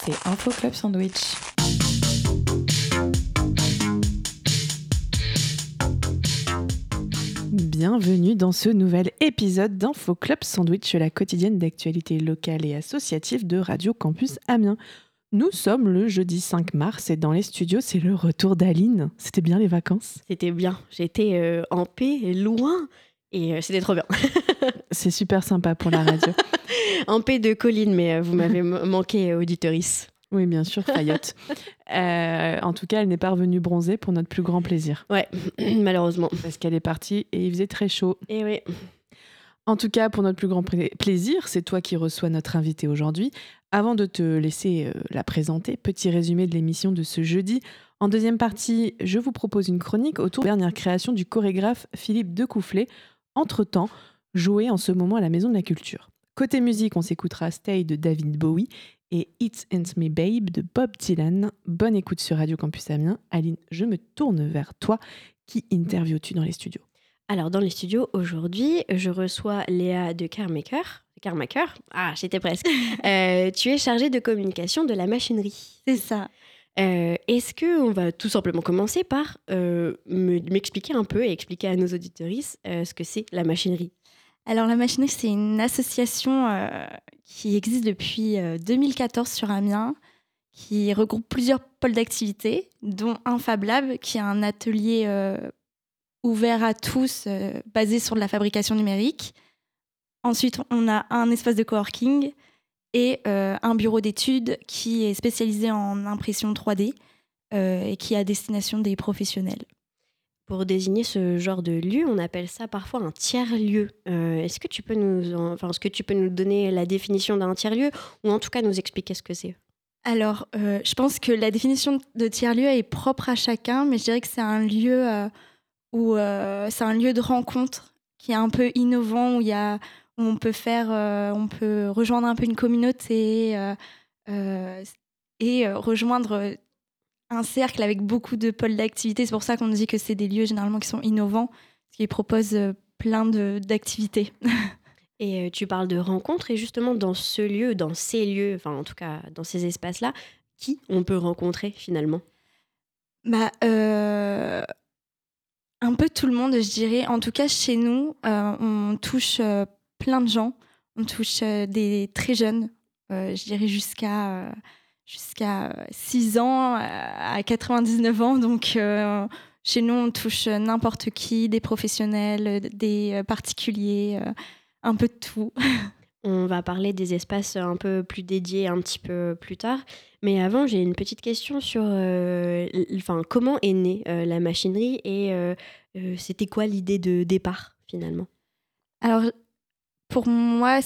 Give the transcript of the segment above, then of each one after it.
c'est Info Club Sandwich. Bienvenue dans ce nouvel épisode d'Info Club Sandwich, la quotidienne d'actualité locale et associative de Radio Campus Amiens. Nous sommes le jeudi 5 mars et dans les studios, c'est le retour d'Aline. C'était bien les vacances ? C'était bien, j'étais en paix, loin, et c'était trop bien. C'est super sympa pour la radio. En paix de Colline, mais vous m'avez manqué, auditorice. Oui, bien sûr, Fayotte. En tout cas, elle n'est pas revenue bronzée pour notre plus grand plaisir. Ouais, malheureusement. Parce qu'elle est partie et il faisait très chaud. Et oui. En tout cas, pour notre plus grand plaisir, c'est toi qui reçois notre invité aujourd'hui. Avant de te laisser la présenter, petit résumé de l'émission de ce jeudi. En deuxième partie, je vous propose une chronique autour de la dernière création du chorégraphe Philippe Decoufflet, Entre-temps, joué en ce moment à la Maison de la Culture. Côté musique, on s'écoutera Stay de David Bowie et It Ain't Me Babe de Bob Dylan. Bonne écoute sur Radio Campus Amiens. Aline, je me tourne vers toi. Qui interviews-tu dans les studios ? Alors, dans les studios, aujourd'hui, je reçois Léa de Carmaker. Ah, j'étais presque. Tu es chargée de communication de la machinerie. C'est ça. Est-ce qu'on va tout simplement commencer par m'expliquer un peu et expliquer à nos auditrices ce que c'est la machinerie ? Alors, la machinerie, c'est une association qui existe depuis 2014 sur Amiens, qui regroupe plusieurs pôles d'activité, dont un Fab Lab, qui est un atelier ouvert à tous, basé sur de la fabrication numérique. Ensuite, on a un espace de coworking et un bureau d'études qui est spécialisé en impression 3D et qui est à destination des professionnels. Pour désigner ce genre de lieu, on appelle ça parfois un tiers-lieu. Est-ce que tu peux nous donner la définition d'un tiers-lieu ou en tout cas nous expliquer ce que c'est ? Alors, je pense que la définition de tiers-lieu est propre à chacun, mais je dirais que c'est un lieu c'est un lieu de rencontre qui est un peu innovant, où on peut rejoindre un peu une communauté et rejoindre un cercle avec beaucoup de pôles d'activité. C'est pour ça qu'on dit que c'est des lieux généralement qui sont innovants, parce qu'ils proposent plein d'activités. Et tu parles de rencontres, et justement dans ces lieux, enfin en tout cas dans ces espaces-là, qui on peut rencontrer finalement ? Un peu tout le monde, je dirais. En tout cas, chez nous, on touche plein de gens. On touche des très jeunes, je dirais jusqu'à 6 ans, à 99 ans. Donc, chez nous, on touche n'importe qui, des professionnels, des particuliers, un peu de tout. On va parler des espaces un peu plus dédiés un petit peu plus tard. Mais avant, j'ai une petite question sur comment est née la machinerie et c'était quoi l'idée de départ finalement ? Alors, pour moi,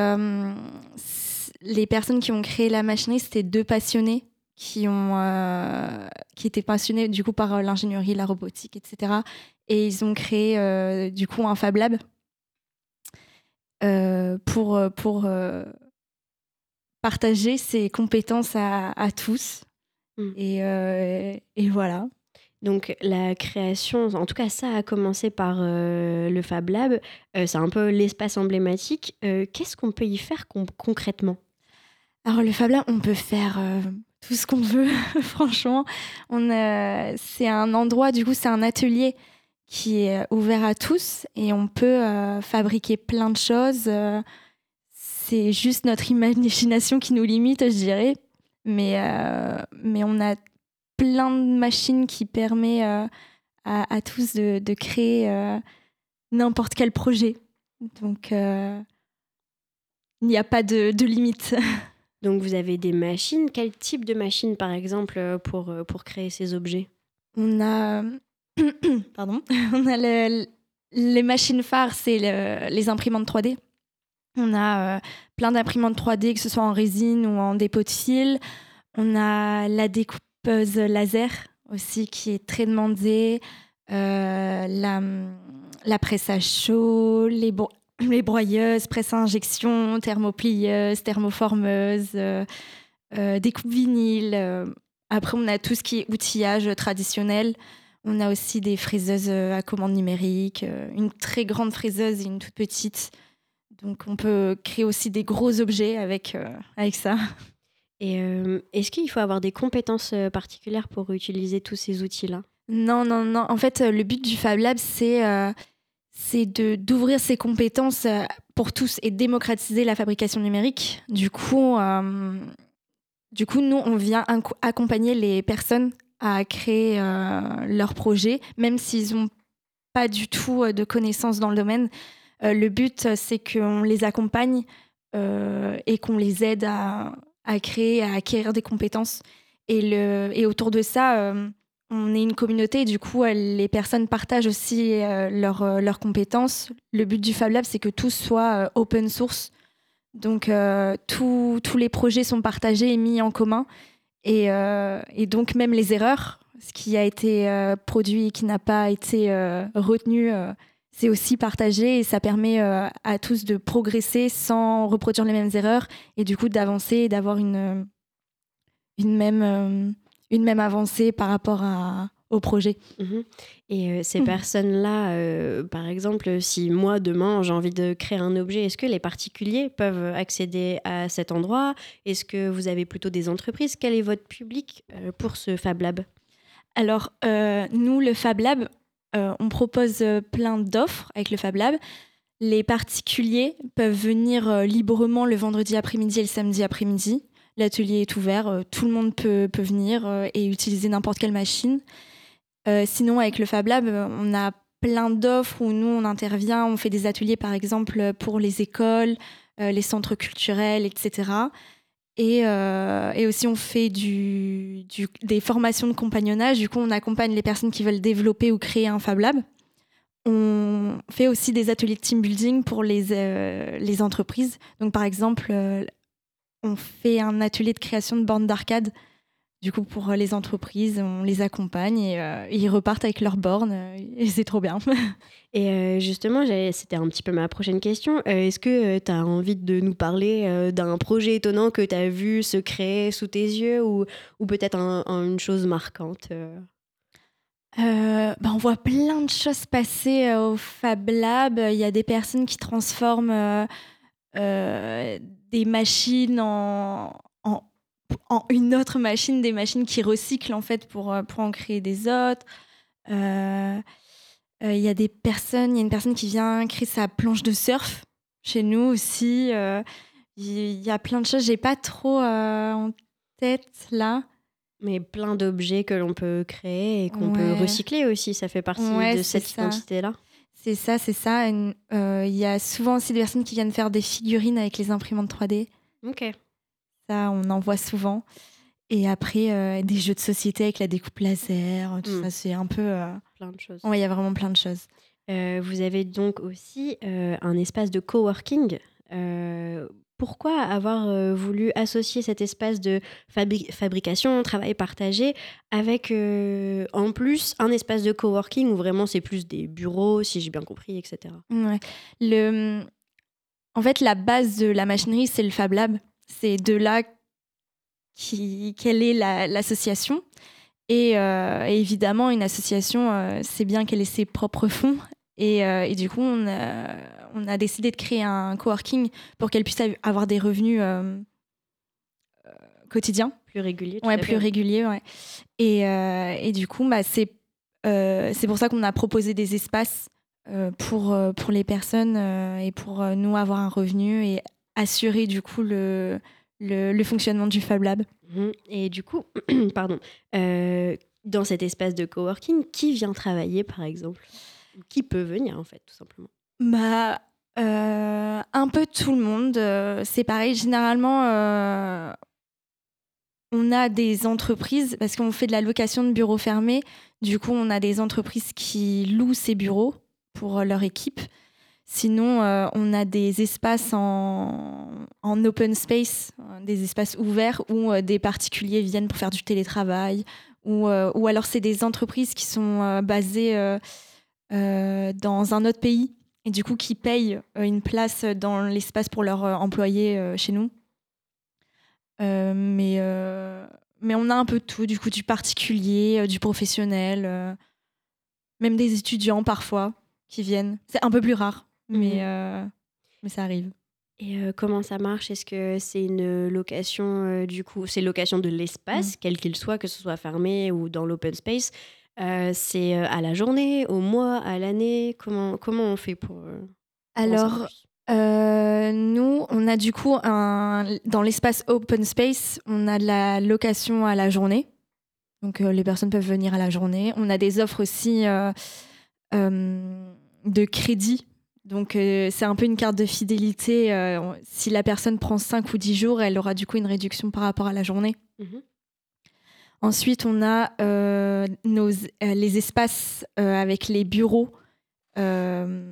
les personnes qui ont créé la machinerie, c'était deux passionnés qui étaient passionnés du coup par l'ingénierie, la robotique, etc. Et ils ont créé du coup un Fab Lab pour partager ses compétences à tous. Et voilà. Donc la création, en tout cas ça a commencé par le Fab Lab, c'est un peu l'espace emblématique. Qu'est-ce qu'on peut y faire concrètement ? Alors le Fab Lab, on peut faire tout ce qu'on veut, franchement. C'est un endroit, du coup c'est un atelier qui est ouvert à tous et on peut fabriquer plein de choses. C'est juste notre imagination qui nous limite, je dirais. Mais on a plein de machines qui permettent à tous de créer n'importe quel projet. Donc, il n'y a pas de limite. Donc, vous avez des machines. Quel type de machine, par exemple, pour créer ces objets ? On a... on a les machines phares, c'est les imprimantes 3D. On a plein d'imprimantes 3D, que ce soit en résine ou en dépôt de fil. On a la découpeuse laser aussi, qui est très demandée. La presse à chaud, les broyeuses, presse à injection, thermoplieuses, thermoformeuses, découpe vinyle. Après, on a tout ce qui est outillage traditionnel. On a aussi des fraiseuses à commande numérique, une très grande fraiseuse et une toute petite. Donc, on peut créer aussi des gros objets avec ça. Et est-ce qu'il faut avoir des compétences particulières pour utiliser tous ces outils-là? Non, non, non. En fait, le but du Fab Lab, c'est d'ouvrir ses compétences pour tous et démocratiser la fabrication numérique. Du coup, nous, on vient accompagner les personnes à créer leur projet, même s'ils n'ont pas du tout de connaissances dans le domaine. Le but, c'est qu'on les accompagne et qu'on les aide à créer, à acquérir des compétences. Et autour de ça, on est une communauté. Du coup, les personnes partagent aussi leurs compétences. Le but du Fab Lab, c'est que tout soit open source. Donc, tous les projets sont partagés et mis en commun. Et donc, même les erreurs, ce qui a été produit et qui n'a pas été retenu, c'est aussi partagé et ça permet à tous de progresser sans reproduire les mêmes erreurs et du coup d'avancer et d'avoir une même avancée par rapport au projet. Mhm. Et ces personnes-là, par exemple, si moi, demain, j'ai envie de créer un objet, est-ce que les particuliers peuvent accéder à cet endroit? Est-ce que vous avez plutôt des entreprises? Quel est votre public pour ce Fab Lab? Alors, nous, le Fab Lab, on propose plein d'offres avec le Fab Lab. Les particuliers peuvent venir librement le vendredi après-midi et le samedi après-midi. L'atelier est ouvert, tout le monde peut venir et utiliser n'importe quelle machine. Sinon, avec le Fab Lab, on a plein d'offres où nous, on intervient. On fait des ateliers, par exemple, pour les écoles, les centres culturels, etc. Et aussi, on fait des formations de compagnonnage. Du coup, on accompagne les personnes qui veulent développer ou créer un Fab Lab. On fait aussi des ateliers de team building pour les entreprises. Donc, par exemple, on fait un atelier de création de bornes d'arcade. Du coup, pour les entreprises, on les accompagne et ils repartent avec leurs bornes. Et c'est trop bien. Et justement, c'était un petit peu ma prochaine question. Est-ce que tu as envie de nous parler d'un projet étonnant que tu as vu se créer sous tes yeux ou peut-être une chose marquante On voit plein de choses passer au Fab Lab. Il y a des personnes qui transforment des machines en une autre machine, des machines qui recyclent en fait pour en créer des autres. Il y a une personne qui vient créer sa planche de surf chez nous aussi. Il y a plein de choses, j'ai pas trop en tête là. Mais plein d'objets que l'on peut créer et qu'on peut Ouais. recycler aussi, ça fait partie Ouais, de c'est cette ça. identité-là. C'est ça, c'est ça. Il y a souvent aussi des personnes qui viennent faire des figurines avec les imprimantes 3D. Ok. Ça, on en voit souvent. Et après, des jeux de société avec la découpe laser, tout ça, c'est un peu... Plein de choses. Ouais, il y a vraiment plein de choses. Vous avez donc aussi un espace de coworking. Pourquoi avoir voulu associer cet espace de fabrication, travail partagé, avec en plus un espace de coworking où vraiment c'est plus des bureaux, si j'ai bien compris, etc. Ouais. En fait, la base de la machinerie, c'est le Fab Lab. C'est de là quelle est l'association. Et évidemment, une association, c'est bien qu'elle ait ses propres fonds. Et du coup, on a décidé de créer un coworking pour qu'elle puisse avoir des revenus quotidiens. Plus régulier, Ouais, plus réguliers, ouais. Et du coup, c'est pour ça qu'on a proposé des espaces pour les personnes et pour nous avoir un revenu et assurer du coup le fonctionnement du Fab Lab. Et du coup, pardon, dans cet espace de coworking, qui vient travailler par exemple? Qui peut venir en fait, tout simplement? Un peu tout le monde. C'est pareil, généralement, on a des entreprises, parce qu'on fait de la location de bureaux fermés. Du coup, on a des entreprises qui louent ces bureaux pour leur équipe. Sinon, on a des espaces en open space, des espaces ouverts où des particuliers viennent pour faire du télétravail. Ou alors, c'est des entreprises qui sont basées dans un autre pays et du coup qui payent une place dans l'espace pour leurs employés chez nous. Mais on a un peu de tout, du coup du particulier, du professionnel, même des étudiants parfois qui viennent. C'est un peu plus rare, mais ça arrive. Et comment ça marche? Est-ce que c'est une location, du coup, c'est location de Mm. l'espace, quel qu'il soit, que ce soit fermé ou dans l'open space? C'est à la journée, au mois, à l'année? Comment on fait pour en savoir Alors, plus? nous, on a du coup dans l'espace open space, on a de la location à la journée. Donc, les personnes peuvent venir à la journée. On a des offres aussi de crédit. Donc, c'est un peu une carte de fidélité. Si la personne prend 5 ou 10 jours, elle aura du coup une réduction par rapport à la journée. Mhm. Ensuite, on a les espaces avec les bureaux. Euh,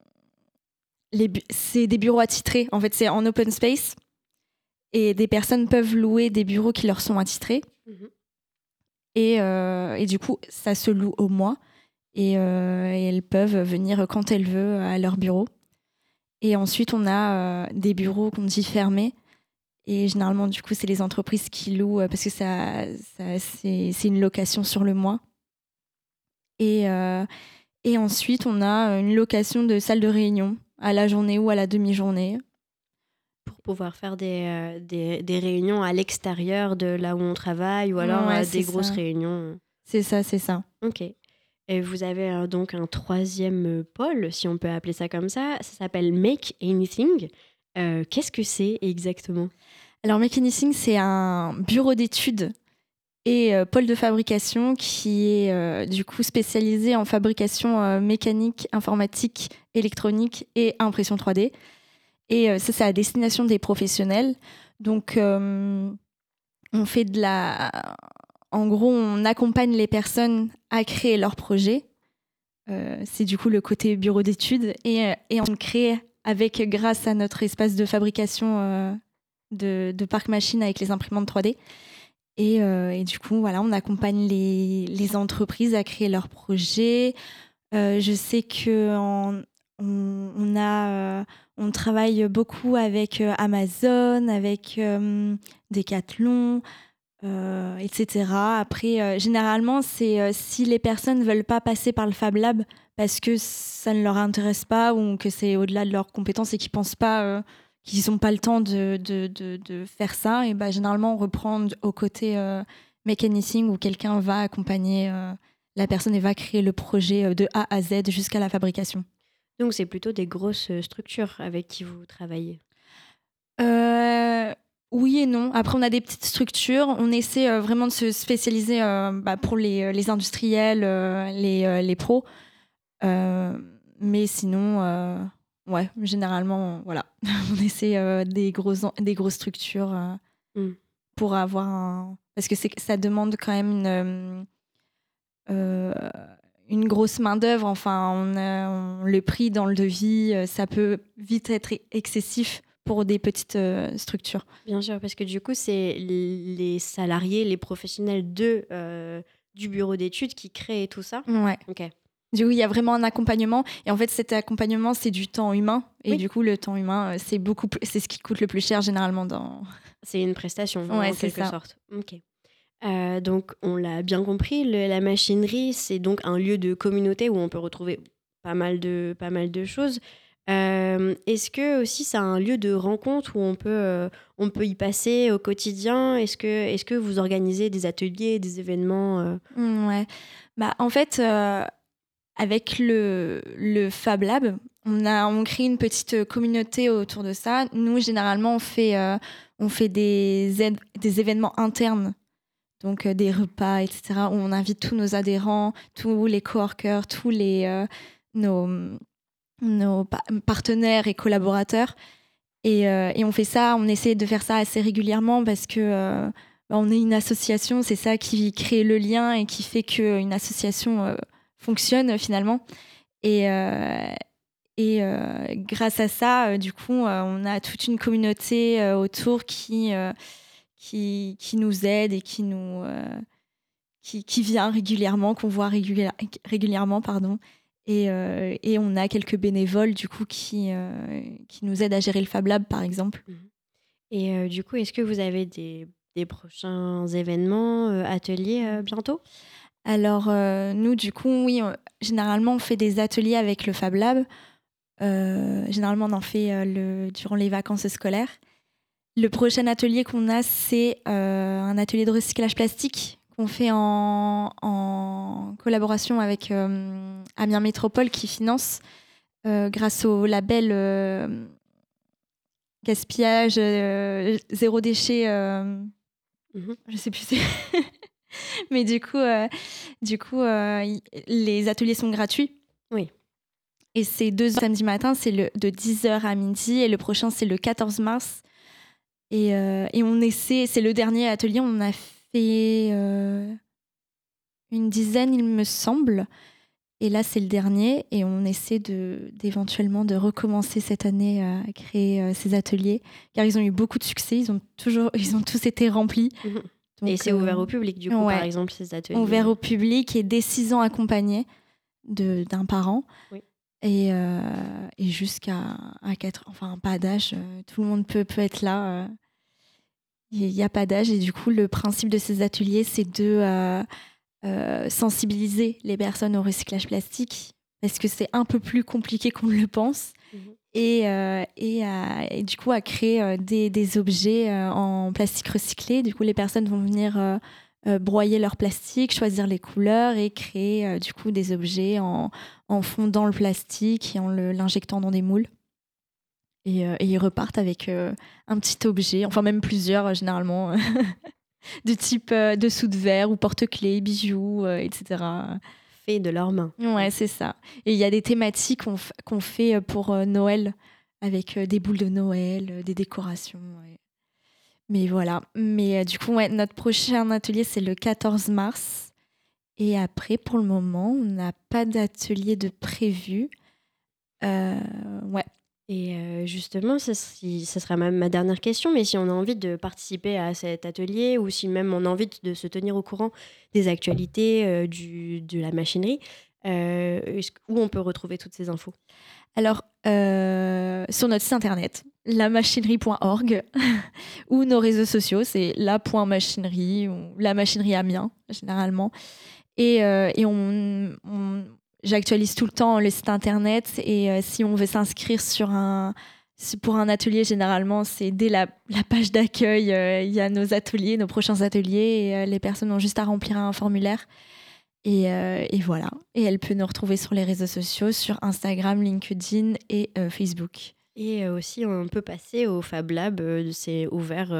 c'est des bureaux attitrés. En fait, c'est en open space. Et des personnes peuvent louer des bureaux qui leur sont attitrés. Mhm. Et du coup, ça se loue au mois. Et elles peuvent venir quand elles veulent à leur bureau. Et ensuite, on a des bureaux qu'on dit fermés. Et généralement, du coup, c'est les entreprises qui louent parce que c'est une location sur le mois. Et ensuite, on a une location de salle de réunion à la journée ou à la demi-journée. Pour pouvoir faire des réunions à l'extérieur de là où on travaille ou alors Ouais, des c'est grosses ça. réunions. C'est ça, c'est ça. Ok. Et vous avez donc un troisième pôle, si on peut appeler ça comme ça s'appelle Make Anything. Qu'est-ce que c'est exactement? Alors, Mechanising, c'est un bureau d'études et pôle de fabrication qui est du coup spécialisé en fabrication mécanique, informatique, électronique et impression 3D. Et ça, c'est à destination des professionnels. Donc, on fait en gros, on accompagne les personnes à créer leur projet. C'est du coup le côté bureau d'études. Et on crée grâce à notre espace de fabrication de Parc Machine avec les imprimantes 3D. Et du coup, voilà, on accompagne les entreprises à créer leurs projets. Je sais on travaille beaucoup avec Amazon, avec Decathlon, etc. Après, généralement, c'est si les personnes ne veulent pas passer par le Fab Lab parce que ça ne leur intéresse pas ou que c'est au-delà de leurs compétences et qu'ils pensent pas, qu'ils n'ont pas le temps de faire ça, et ben, généralement, on reprend au côté mécanicing où quelqu'un va accompagner la personne et va créer le projet de A à Z jusqu'à la fabrication. Donc c'est plutôt des grosses structures avec qui vous travaillez. Euh, oui et non. Après, on a des petites structures. On essaie vraiment de se spécialiser pour les industriels, les pros. Mais sinon, ouais, généralement, voilà. On essaie des grosses structures Mm. pour avoir Parce que ça demande quand même euh, une grosse main-d'œuvre. Enfin, le prix dans le devis, ça peut vite être excessif pour des petites structures. Bien sûr, parce que du coup, c'est les salariés, les professionnels du bureau d'études qui créent tout ça. Ouais. Ok. Du coup, il y a vraiment un accompagnement. Et en fait, cet accompagnement, c'est du temps humain. Et Oui. du coup, le temps humain, c'est ce qui coûte le plus cher généralement dans. C'est une prestation, Ouais, en c'est quelque ça. sorte. Ok. Donc, on l'a bien compris, la machinerie, c'est donc un lieu de communauté où on peut retrouver pas mal de choses. Est-ce que aussi c'est un lieu de rencontre où on peut y passer au quotidien? Est-ce que vous organisez des ateliers, des événements Ouais. Bah, en fait, avec le Fab Lab, on crée une petite communauté autour de ça. Nous, généralement, on fait des événements internes. Donc, des repas, etc., où on invite tous nos adhérents, tous les coworkers, nos, partenaires et collaborateurs. Et on fait ça, on essaie de faire ça assez régulièrement parce que on est une association, c'est ça qui crée le lien et qui fait qu'une association fonctionne finalement. Et, euh, Grâce à ça, du coup, on a toute une communauté autour qui nous aide et qui vient régulièrement, qu'on voit régulièrement, pardon. Et on a quelques bénévoles du coup qui nous aident à gérer le Fab Lab, par exemple. Mhm. Et du coup, est-ce que vous avez des prochains événements, ateliers bientôt? Alors nous, du coup, oui, généralement, on fait des ateliers avec le Fab Lab. Généralement, on en fait durant les vacances scolaires. Le prochain atelier qu'on a, c'est un atelier de recyclage plastique qu'on fait en collaboration avec Amiens Métropole qui finance grâce au label gaspillage zéro déchet. Je sais plus. Mais du coup, les ateliers sont gratuits. Oui. Et c'est 2 samedi matin, c'est de 10h à midi. Et le prochain, c'est le 14 mars. Et on essaie, c'est le dernier atelier, on a fait une dizaine, il me semble. Et là, c'est le dernier. Et on essaie d'éventuellement de recommencer cette année à créer ces ateliers. Car ils ont eu beaucoup de succès, ils ont tous été remplis. Donc, et c'est ouvert au public, du coup, par exemple, ces ateliers. Ouvert au public et dès 6 ans accompagné d'un parent. Oui. Et jusqu'à 4 ans, enfin, pas d'âge, tout le monde peut être là. Il n'y a pas d'âge. Et du coup, le principe de ces ateliers, c'est de sensibiliser les personnes au recyclage plastique parce que c'est un peu plus compliqué qu'on ne le pense. Et du coup, à créer des objets en plastique recyclé. Du coup, les personnes vont venir broyer leur plastique, choisir les couleurs et créer du coup des objets en fondant le plastique et en l'injectant dans des moules. Et ils repartent avec un petit objet, enfin même plusieurs généralement, de type dessous de verre ou porte-clés, bijoux, etc. Fait de leurs mains. Ouais, c'est ça. Et il y a des thématiques qu'on fait pour Noël, avec des boules de Noël, des décorations. Ouais. Mais voilà. Mais du coup, notre prochain atelier, c'est le 14 mars. Et après, pour le moment, on n'a pas d'atelier de prévu. Ouais. Et justement, ce sera même ma dernière question, mais si on a envie de participer à cet atelier ou si même on a envie de se tenir au courant des actualités de la machinerie, où on peut retrouver toutes ces infos? Alors, sur notre site internet, lamachinerie.org, ou nos réseaux sociaux, c'est la.machinerie ou la machinerie Amiens, généralement. Et j'actualise tout le temps le site internet et si on veut s'inscrire pour un atelier, généralement, c'est dès la page d'accueil, il y a nos ateliers, nos prochains ateliers et les personnes ont juste à remplir un formulaire. Et voilà. Et elle peut nous retrouver sur les réseaux sociaux, sur Instagram, LinkedIn et Facebook. Et aussi, on peut passer au Fab Lab, c'est ouvert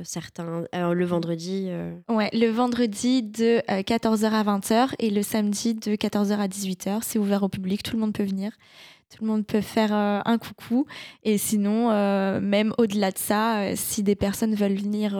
le vendredi. Ouais, le vendredi de 14h à 20h et le samedi de 14h à 18h. C'est ouvert au public, tout le monde peut venir. Tout le monde peut faire un coucou. Et sinon, même au-delà de ça, si des personnes veulent venir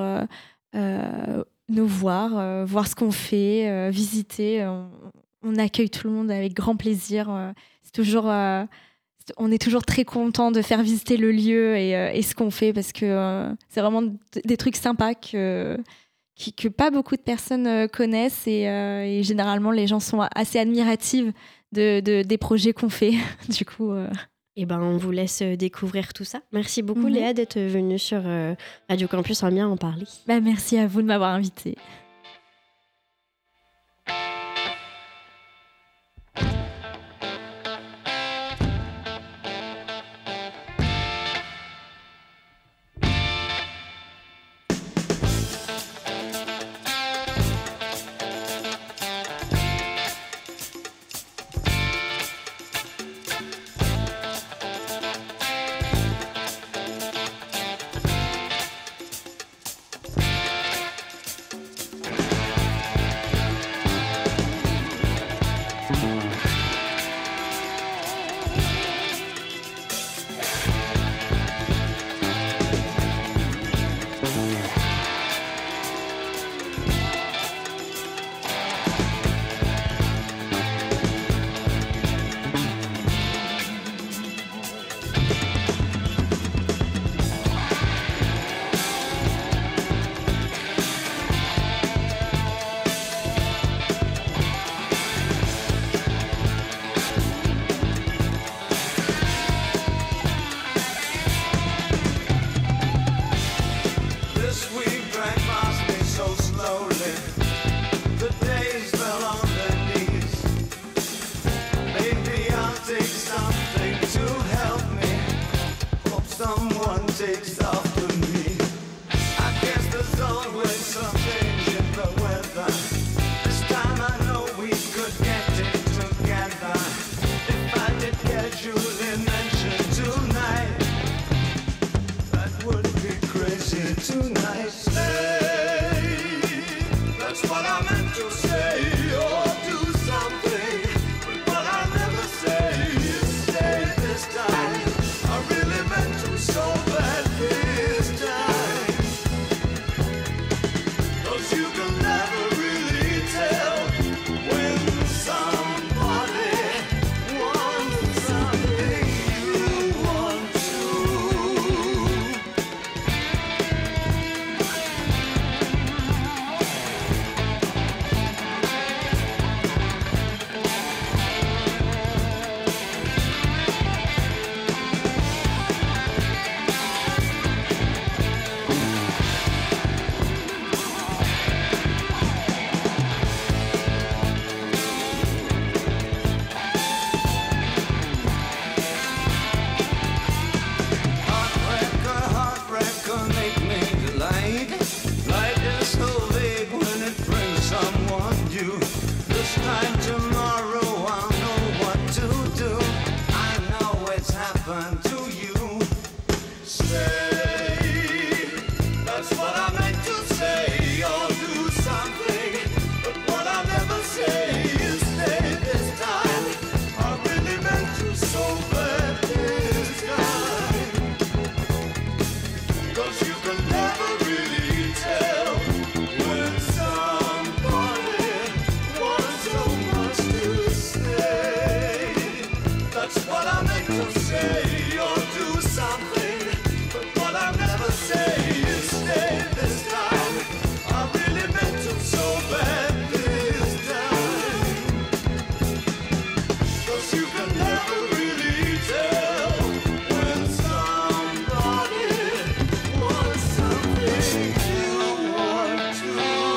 nous voir, voir ce qu'on fait, visiter, on accueille tout le monde avec grand plaisir. C'est toujours... on est toujours très content de faire visiter le lieu et ce qu'on fait parce que c'est vraiment des trucs sympas que pas beaucoup de personnes connaissent et généralement les gens sont assez admiratifs des projets qu'on fait. Du coup, Eh ben, on vous laisse découvrir tout ça. Merci beaucoup Léa d'être venue sur Radio Campus Amiens en parler. Merci à vous de m'avoir invitée. someone takes after me. I guess there's always some change in the weather. This time I know we could get it together. If I did casually mention tonight, that would be crazy tonight. Stay, that's what I meant to say. Or do something, but what I never say is stay this time. I really meant to so bad this time. 'Cause you can never really tell when somebody wants something you want to. Heartbreaker, make me delight. Light is so vague when it brings someone new. This time tomorrow I'll know what to do. I know it's happened to you. Stay, that's what I meant to say. Or do something, but what I never say is stay this time. I really meant to so bad this time. 'Cause you can never really tell when somebody wants so much to stay. That's what I meant to say. Or do something, but what I never say is stay this time. I really meant to so bad this time. 'Cause you can never really tell when somebody wants something you want to.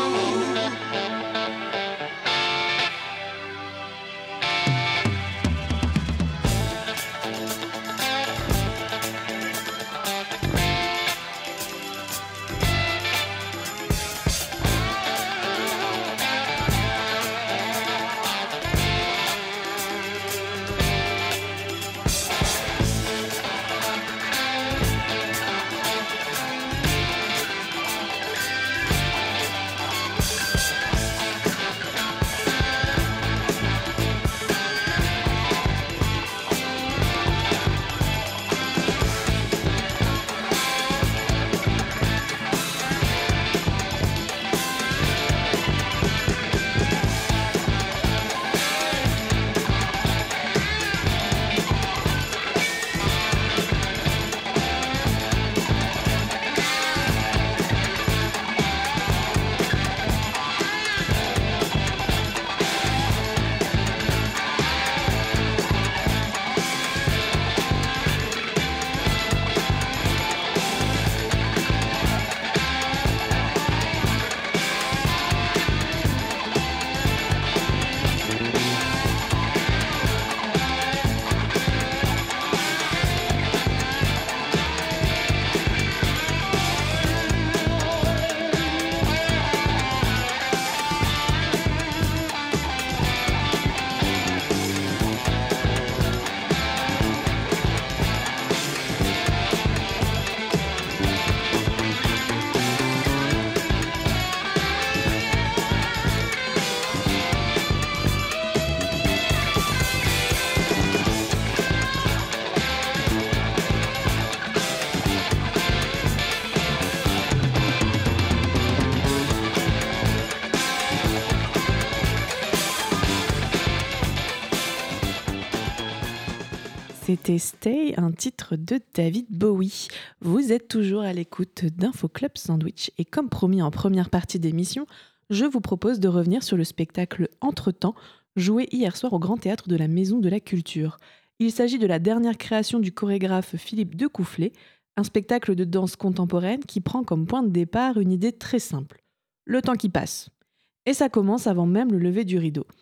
C'était Stay, un titre de David Bowie. Vous êtes toujours à l'écoute d'Info Club Sandwich et comme promis en première partie d'émission, je vous propose de revenir sur le spectacle Entre-temps, joué hier soir au Grand Théâtre de la Maison de la Culture. Il s'agit de la dernière création du chorégraphe Philippe Decoufflet, un spectacle de danse contemporaine qui prend comme point de départ une idée très simple. Le temps qui passe. Et ça commence avant même le lever du rideau.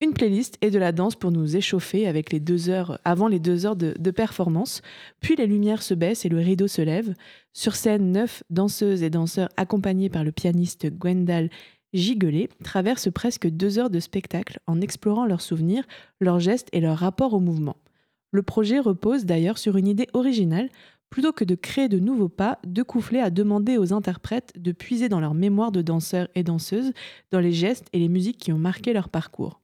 une playlist et de la danse pour nous échauffer avec avant les 2 heures de performance. Puis les lumières se baissent et le rideau se lève. Sur scène, 9 danseuses et danseurs accompagnés par le pianiste Gwendal Giguelet traversent presque 2 heures de spectacle en explorant leurs souvenirs, leurs gestes et leur rapport au mouvement. Le projet repose d'ailleurs sur une idée originale. Plutôt que de créer de nouveaux pas, Deux Coufflets a demandé aux interprètes de puiser dans leur mémoire de danseurs et danseuses, dans les gestes et les musiques qui ont marqué leur parcours.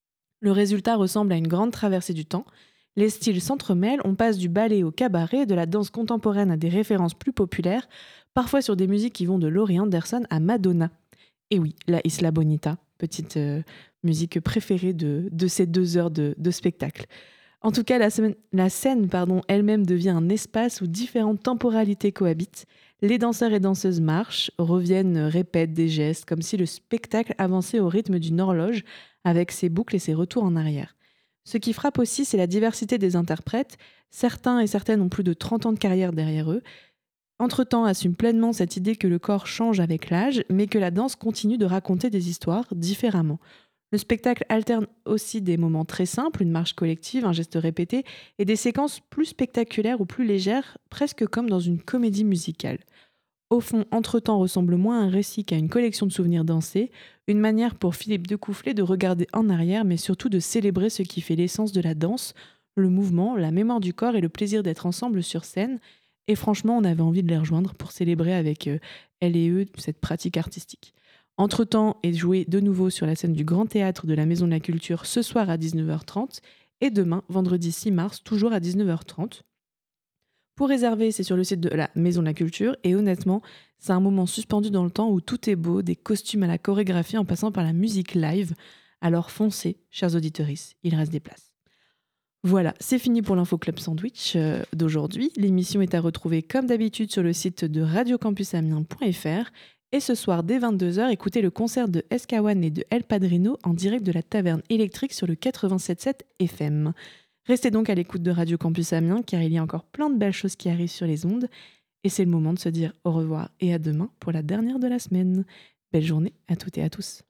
Le résultat ressemble à une grande traversée du temps. Les styles s'entremêlent, on passe du ballet au cabaret, de la danse contemporaine à des références plus populaires, parfois sur des musiques qui vont de Laurie Anderson à Madonna. Et oui, la Isla Bonita, petite musique préférée de ces 2 heures de spectacle. En tout cas, la scène elle-même devient un espace où différentes temporalités cohabitent. Les danseurs et danseuses marchent, reviennent, répètent des gestes, comme si le spectacle avançait au rythme d'une horloge, avec ses boucles et ses retours en arrière. Ce qui frappe aussi, c'est la diversité des interprètes. Certains et certaines ont plus de 30 ans de carrière derrière eux. Entre-temps, assument pleinement cette idée que le corps change avec l'âge, mais que la danse continue de raconter des histoires différemment. Le spectacle alterne aussi des moments très simples, une marche collective, un geste répété, et des séquences plus spectaculaires ou plus légères, presque comme dans une comédie musicale. Au fond, Entre-temps ressemble moins à un récit qu'à une collection de souvenirs dansés, une manière pour Philippe Deux Coufflets de regarder en arrière, mais surtout de célébrer ce qui fait l'essence de la danse, le mouvement, la mémoire du corps et le plaisir d'être ensemble sur scène. Et franchement, on avait envie de les rejoindre pour célébrer avec elle et eux cette pratique artistique. Entre-temps est joué de nouveau sur la scène du Grand Théâtre de la Maison de la Culture ce soir à 19h30 et demain, vendredi 6 mars, toujours à 19h30. Pour réserver, c'est sur le site de la Maison de la Culture et honnêtement, c'est un moment suspendu dans le temps où tout est beau, des costumes à la chorégraphie en passant par la musique live. Alors foncez, chers auditeurs, il reste des places. Voilà, c'est fini pour l'Info Club Sandwich d'aujourd'hui. L'émission est à retrouver comme d'habitude sur le site de radiocampusamiens.fr. Et ce soir, dès 22h, écoutez le concert de SK1 et de El Padrino en direct de la Taverne Électrique sur le 87.7 FM. Restez donc à l'écoute de Radio Campus Amiens, car il y a encore plein de belles choses qui arrivent sur les ondes. Et c'est le moment de se dire au revoir et à demain pour la dernière de la semaine. Belle journée à toutes et à tous.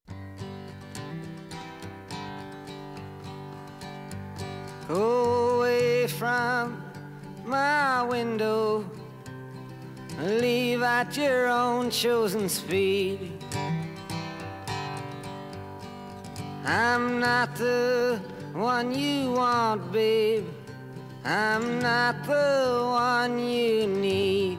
Go away from my window. Leave at your own chosen speed. I'm not the one you want, babe. I'm not the one you need.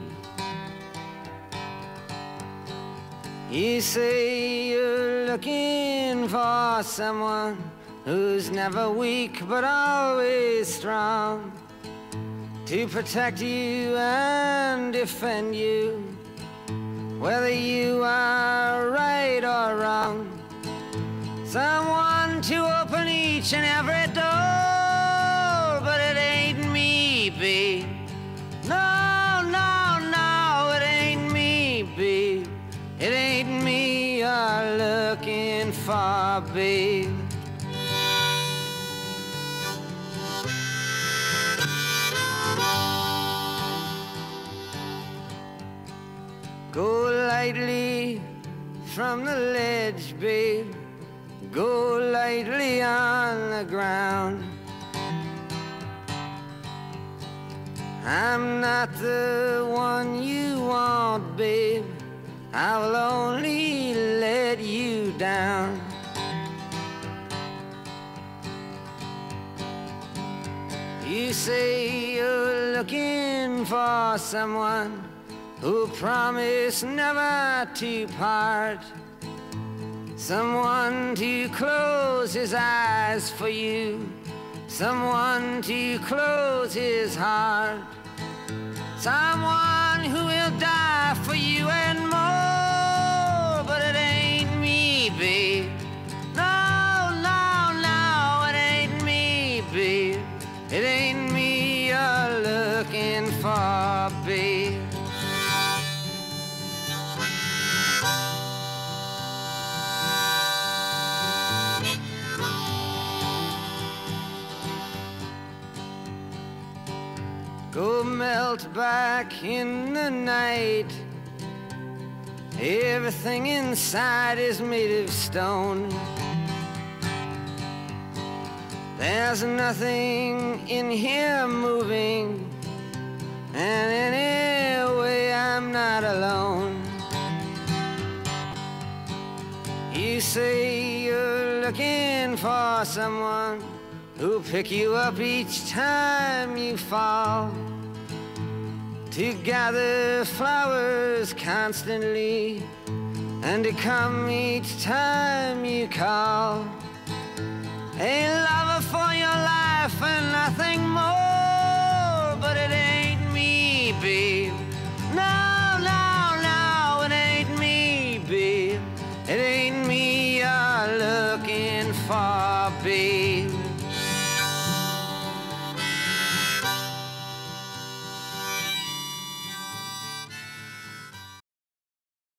You say you're looking for someone who's never weak but always strong, to protect you and defend you, whether you are right or wrong. Someone to open each and every door, but it ain't me, babe. No, no, no, it ain't me, babe. It ain't me you're looking for, babe. Go lightly from the ledge, babe. Go lightly on the ground. I'm not the one you want, babe. I will only let you down. You say you're looking for someone who promised never to part, someone to close his eyes for you, someone to close his heart, someone who will die for you and more, but it ain't me, babe. No, no, no, it ain't me, babe. It ain't me you're looking for, babe. Go melt back in the night. Everything inside is made of stone. There's nothing in here moving, and anyway I'm not alone. You say you're looking for someone who'll pick you up each time you fall, to gather flowers constantly and to come each time you call. A lover for your life and nothing more, but it ain't me, babe. No, no, no, it ain't me, babe. It ain't me you're looking for, babe.